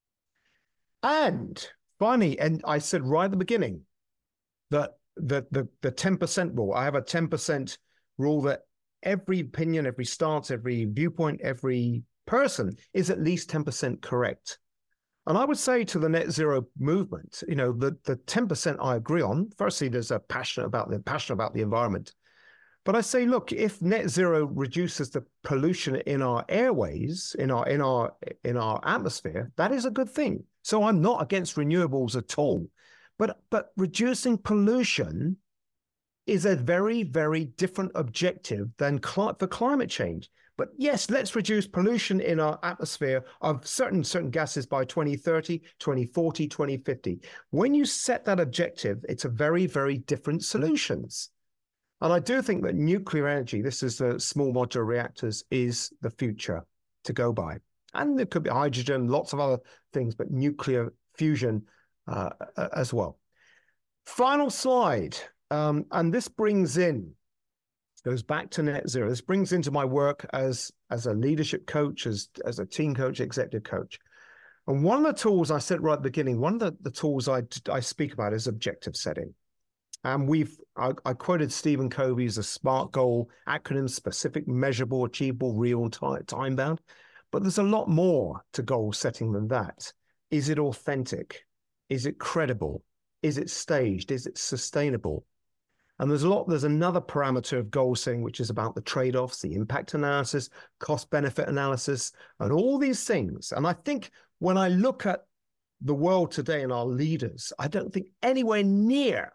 Speaker 1: And finally, and I said right at the beginning that the, the, the ten percent rule, I have a ten percent rule that every opinion, every stance, every viewpoint, every person is at least ten percent correct. And I would say to the net zero movement, you know, the, the ten percent I agree on. Firstly, there's a passion about the passion about the environment. But I say, look, if net zero reduces the pollution in our airways, in our in our in our atmosphere, that is a good thing. So I'm not against renewables at all. But but reducing pollution is a very, very different objective than cl- for climate change. But yes, let's reduce pollution in our atmosphere of certain certain gases by twenty thirty, twenty forty, twenty fifty. When you set that objective, it's a very, very different solutions. And I do think that nuclear energy, this is the small modular reactors, is the future to go by. And there could be hydrogen, lots of other things, but nuclear fusion uh, as well. Final slide. Um, and this brings in, goes back to net zero. This brings into my work as, as a leadership coach, as, as a team coach, executive coach. And one of the tools I said right at the beginning, one of the, the tools I, I speak about is objective setting. And we've, I, I quoted Stephen Covey's a SMART goal acronym: specific, measurable, achievable, real, time bound. But there's a lot more to goal setting than that. Is it authentic? Is it credible? Is it staged? Is it sustainable? And there's a lot, there's another parameter of goal setting, which is about the trade-offs, the impact analysis, cost-benefit analysis, and all these things. And I think when I look at the world today and our leaders, I don't think anywhere near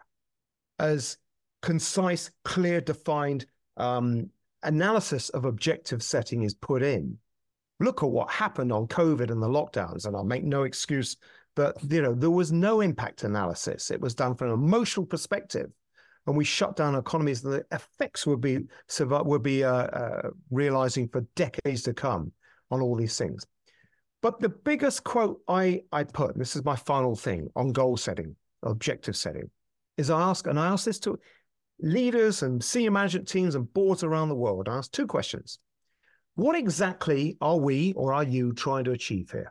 Speaker 1: as concise, clear, defined um, analysis of objective setting is put in. Look at what happened on COVID and the lockdowns, and I'll make no excuse that, you know, there was no impact analysis. It was done from an emotional perspective, and we shut down economies, and the effects would be would be uh, uh, realizing for decades to come on all these things. But the biggest quote I I put, and this is my final thing on goal setting, objective setting, is I ask, and I ask this to leaders and senior management teams and boards around the world. I ask two questions. What exactly are we, or are you, trying to achieve here?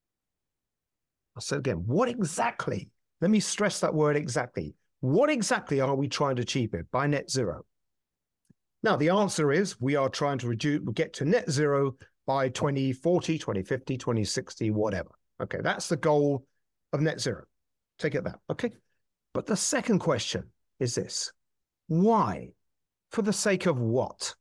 Speaker 1: I'll say it again, what exactly, let me stress that word exactly. What exactly are we trying to achieve here by net zero? Now, the answer is we are trying to reduce, get to net zero by twenty forty, twenty fifty, twenty sixty, whatever. Okay, that's the goal of net zero. Take it that, okay? But the second question is this. Why? For the sake of what?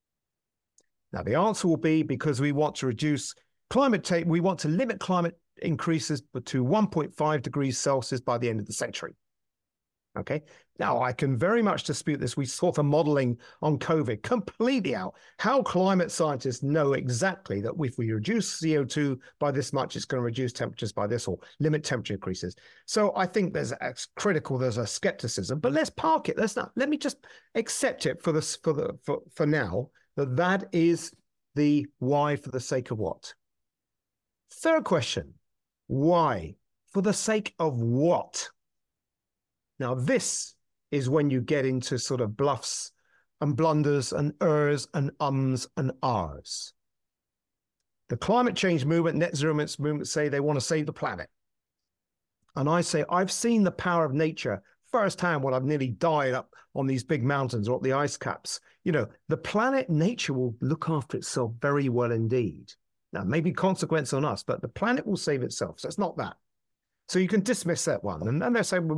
Speaker 1: Now, the answer will be because we want to reduce climate change, we want to limit climate increases to one point five degrees Celsius by the end of the century. Okay. Now, I can very much dispute this. We saw the modeling on COVID completely out. How climate scientists know exactly that if we reduce C O two by this much, it's going to reduce temperatures by this or limit temperature increases. So I think there's a critical, there's a skepticism, but let's park it. Let's not, let me just accept it for this, for the, for, for now, that that is the why for the sake of what? Third question, why? For the sake of what? Now, this is when you get into sort of bluffs and blunders and ers and ums and ahs. The climate change movement, net zero movement say they want to save the planet. And I say, I've seen the power of nature firsthand when I've nearly died up on these big mountains or up the ice caps. You know, the planet, nature will look after itself very well indeed. Now, maybe consequence on us, but the planet will save itself. So it's not that. So you can dismiss that one. And then they say,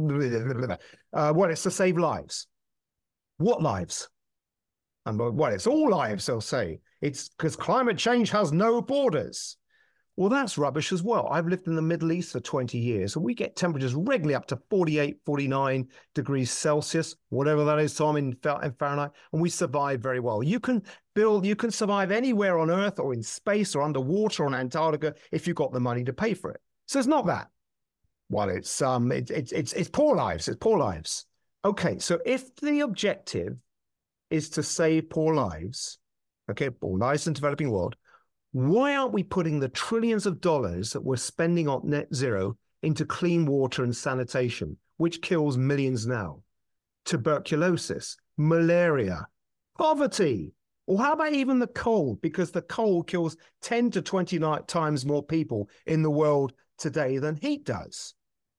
Speaker 1: uh, well, it's to save lives. What lives? And well, it's all lives, they'll say. It's because climate change has no borders. Well, that's rubbish as well. I've lived in the Middle East for twenty years, and we get temperatures regularly up to forty-eight, forty-nine degrees Celsius, whatever that is, Tom, in Fahrenheit, and we survive very well. You can build, you can survive anywhere on Earth or in space or underwater on Antarctica if you've got the money to pay for it. So it's not that. Well, it's um, it, it, it's it's poor lives. It's poor lives. Okay, so if the objective is to save poor lives, okay, poor lives in the developing world, why aren't we putting the trillions of dollars that we're spending on net zero into clean water and sanitation, which kills millions now? Tuberculosis, malaria, poverty, or how about even the cold? Because the cold kills ten to twenty times more people in the world today than heat does.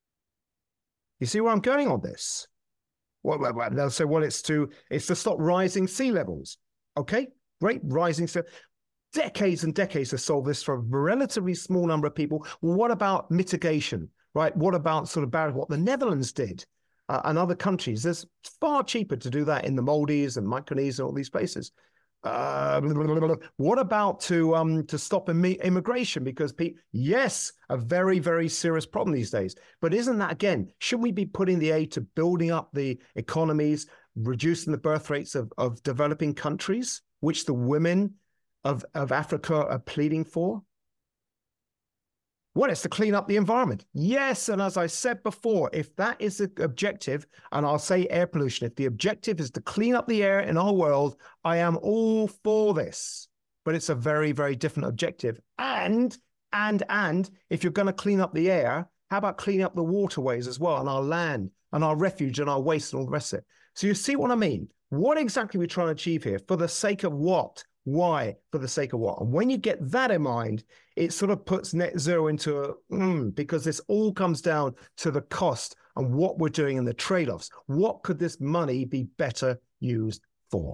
Speaker 1: You see where I'm going on this? Well, well, well, they'll say, well, it's to it's to stop rising sea levels. Okay, great, rising sea. Decades and decades to solve this for a relatively small number of people. Well, what about mitigation, right? What about sort of what the Netherlands did uh, and other countries? It's far cheaper to do that in the Maldives and Micronesia and all these places. Uh, what about to um to stop Im- immigration? Because pe- yes, a very, very serious problem these days. But isn't that, again, should we be putting the aid to building up the economies, reducing the birth rates of, of developing countries, which the women of, of Africa are pleading for? Well, it's to clean up the environment. Yes, and as I said before, if that is the objective, and I'll say air pollution, if the objective is to clean up the air in our world, I am all for this. But it's a very, very different objective. And, and, and, if you're going to clean up the air, how about cleaning up the waterways as well, and our land, and our refuge, and our waste, and all the rest of it? So you see what I mean? What exactly are we trying to achieve here? For the sake of what? Why? For the sake of what? And when you get that in mind, it sort of puts net zero into a, mm, because this all comes down to the cost and what we're doing and the trade-offs. What could this money be better used for?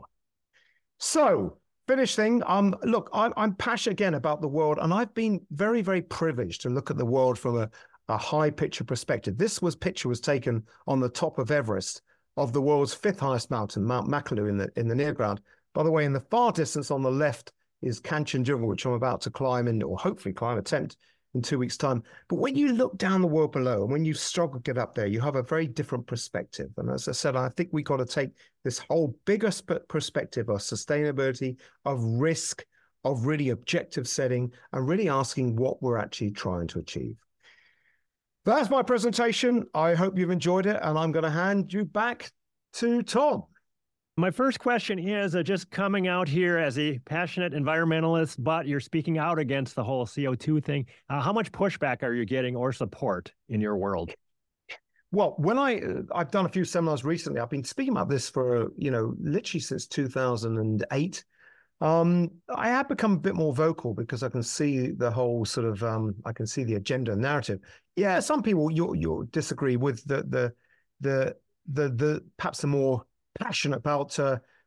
Speaker 1: So, finish thing. Um, look, I'm, I'm passionate again about the world, and I've been very, very privileged to look at the world from a, a high picture perspective. This was picture was taken on the top of Everest, of the world's fifth highest mountain, Mount Makalu in the in the near ground. By the way, in the far distance on the left is Kanchenjunga, which I'm about to climb in, or hopefully climb, attempt in two weeks' time. But when you look down the world below, and when you struggle to get up there, you have a very different perspective. And as I said, I think we've got to take this whole bigger perspective of sustainability, of risk, of really objective setting, and really asking what we're actually trying to achieve. That's my presentation. I hope you've enjoyed it, and I'm going to hand you back to Tom.
Speaker 2: My first question is uh, just coming out here as a passionate environmentalist, but you're speaking out against the whole C O two thing. Uh, how much pushback are you getting or support in your world?
Speaker 1: Well, when I, uh, I've done a few seminars recently. I've been speaking about this for, you know, literally since two thousand eight. Um, I have become a bit more vocal because I can see the whole sort of, um, I can see the agenda and narrative. Yeah, some people you'll, you'll disagree with the, the, the, the, the, perhaps the more passionate about uh,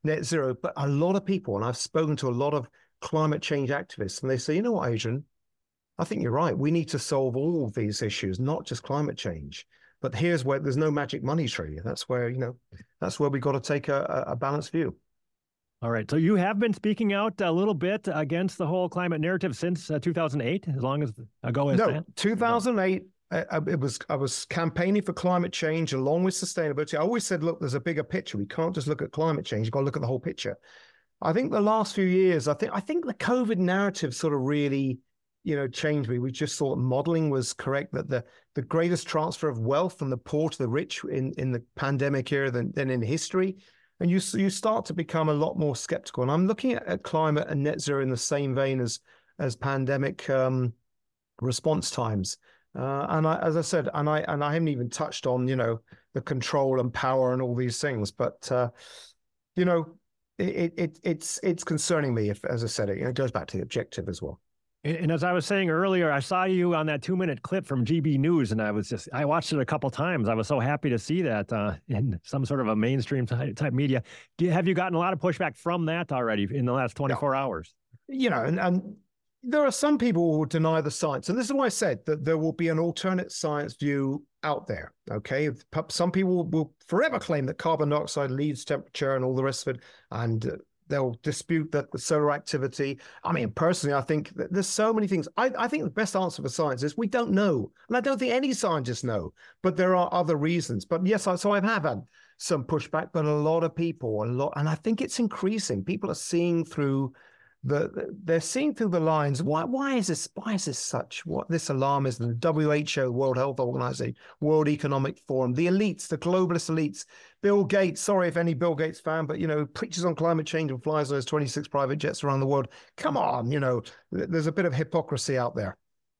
Speaker 1: net zero. But a lot of people, and I've spoken to a lot of climate change activists, and they say, you know what, Adrian, I think you're right. We need to solve all of these issues, not just climate change. But here's where there's no magic money tree. That's where, you know, that's where we got to take a, a balanced view.
Speaker 2: All right. So you have been speaking out a little bit against the whole climate narrative since uh, two thousand eight, as long as ago as
Speaker 1: no,
Speaker 2: that?
Speaker 1: two thousand eight. Uh, it was I was campaigning for climate change along with sustainability. I always said, look, there's a bigger picture. We can't just look at climate change. You've got to look at the whole picture. I think the last few years, I think I think the COVID narrative sort of really, you know, changed me. We just thought modeling was correct, that the the greatest transfer of wealth from the poor to the rich in, in the pandemic era than, than in history. And you you start to become a lot more skeptical. And I'm looking at, at climate and net zero in the same vein as as pandemic um, response times. Uh, and I, as I said, and I and I haven't even touched on, you know, the control and power and all these things. But uh, you know, it, it it's it's concerning me. If, as I said, it, it goes back to the objective as well.
Speaker 2: And as I was saying earlier, I saw you on that two-minute clip from G B News, and I was just, I watched it a couple times. I was so happy to see that uh, in some sort of a mainstream type, type media. Do you, have you gotten a lot of pushback from that already in the last twenty-four
Speaker 1: no.
Speaker 2: hours?
Speaker 1: You know, and, and there are some people who will deny the science. And this is why I said that there will be an alternate science view out there, okay? Some people will forever claim that carbon dioxide leads temperature and all the rest of it, and uh, they'll dispute that the solar activity. I mean, personally, I think that there's so many things. I, I think the best answer for science is we don't know. And I don't think any scientists know, but there are other reasons. But yes, I, so I have had some pushback, but a lot of people, a lot, and I think it's increasing. People are seeing through the, they're seeing through the lines. Why, why is this, why is this such, what this alarmism? The W H O, World Health Organization, World Economic Forum, the elites, the globalist elites, Bill Gates, sorry if any Bill Gates fan, but, you know, preaches on climate change and flies on his twenty-six private jets around the world. Come on, you know, there's a bit of hypocrisy out there.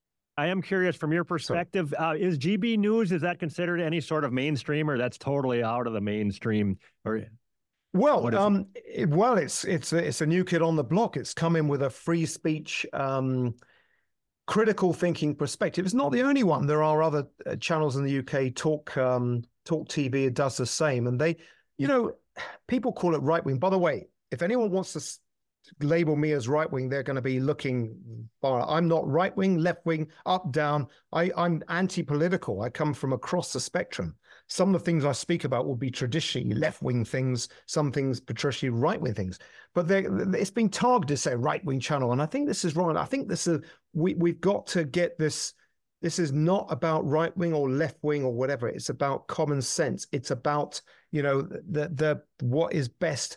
Speaker 2: I am curious from your perspective, uh, is G B News, is that considered any sort of mainstream, or that's totally out of the mainstream? Or
Speaker 1: Well, um, it, well, it's it's it's a new kid on the block. It's come in with a free speech, um, critical thinking perspective. It's not the only one. There are other uh, channels in the U K. Talk um, Talk T V does the same, and they, you know, people call it right wing. By the way, if anyone wants to s- label me as right wing, they're going to be looking far. I'm not right wing, left wing, up, down. I, I'm anti-political. I come from across the spectrum. Some of the things I speak about will be traditionally left-wing things, some things traditionally right-wing things. But it's been targeted to say right-wing channel, and I think this is wrong. I think this is we we've got to get this. This is not about right-wing or left-wing or whatever. It's about common sense. It's about, you know, the the what is best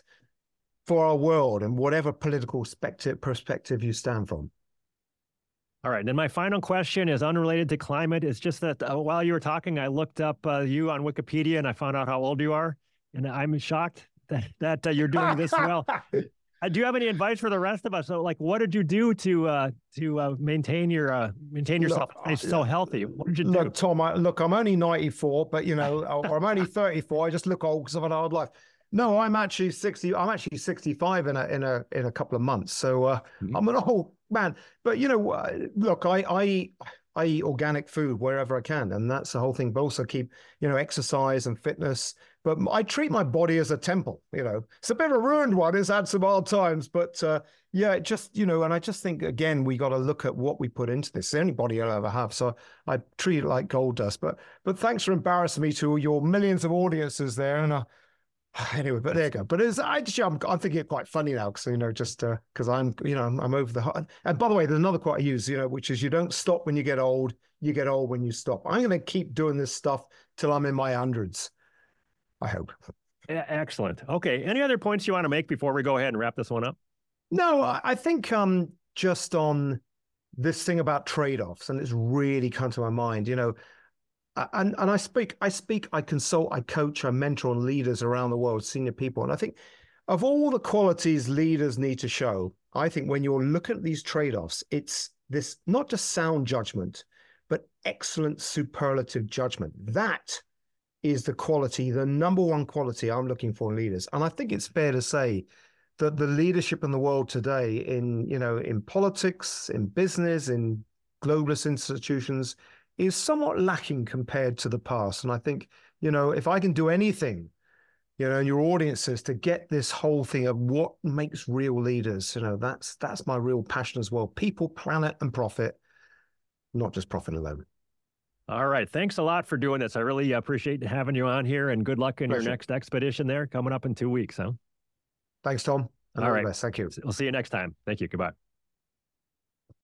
Speaker 1: for our world and whatever political perspective perspective you stand from.
Speaker 2: All right. Then my final question is unrelated to climate. It's just that uh, while you were talking, I looked up uh, you on Wikipedia and I found out how old you are. And I'm shocked that, that uh, you're doing this well. Uh, do you have any advice for the rest of us? So, like, what did you do to uh, to uh, maintain your uh, maintain yourself look, so healthy? What did you
Speaker 1: look,
Speaker 2: do?
Speaker 1: Tom, I, look, I'm only ninety-four, but, you know, or I'm only thirty-four. I just look old because I've had a hard life. No, I'm actually sixty. I'm actually sixty-five in a in a in a couple of months. So uh, mm-hmm. I'm an old man. But you know, uh, look, I I I eat organic food wherever I can, and that's the whole thing. But also keep, you know, exercise and fitness. But I treat my body as a temple. You know, it's a bit of a ruined one. It's had some hard times, but uh, yeah, it just, you know, and I just think again we got to look at what we put into this. It's the only body I'll ever have, so I treat it like gold dust. But but thanks for embarrassing me to your millions of audiences there, and. Uh, Anyway, but there you go. But it's, I just, I'm, I'm thinking it quite funny now because, you know, just because uh, I'm, you know, I'm, I'm over the hot. And by the way, there's another quote I use, you know, which is you don't stop when you get old, you get old when you stop. I'm going to keep doing this stuff till I'm in my hundreds, I hope.
Speaker 2: Excellent. Okay. Any other points you want to make before we go ahead and wrap this one up?
Speaker 1: No, I think um, just on this thing about trade-offs, and it's really come to my mind, you know, And and I speak, I speak, I consult, I coach, I mentor on leaders around the world, senior people. And I think of all the qualities leaders need to show, I think when you're looking at these trade-offs, it's this not just sound judgment, but excellent superlative judgment. That is the quality, the number one quality I'm looking for in leaders. And I think it's fair to say that the leadership in the world today in, you know, in politics, in business, in globalist institutions, is somewhat lacking compared to the past. And I think, you know, if I can do anything you know, and your audiences to get this whole thing of what makes real leaders. You know, that's that's my real passion as well. People, planet, and profit, not just profit alone.
Speaker 2: All right. Thanks a lot for doing this. I really appreciate having you on here, and good luck in
Speaker 1: Pleasure.
Speaker 2: your next expedition there coming up in two weeks. Huh?
Speaker 1: Thanks, Tom. And
Speaker 2: All
Speaker 1: all
Speaker 2: right.
Speaker 1: the best. Thank you.
Speaker 2: We'll see you next time. Thank you. Goodbye.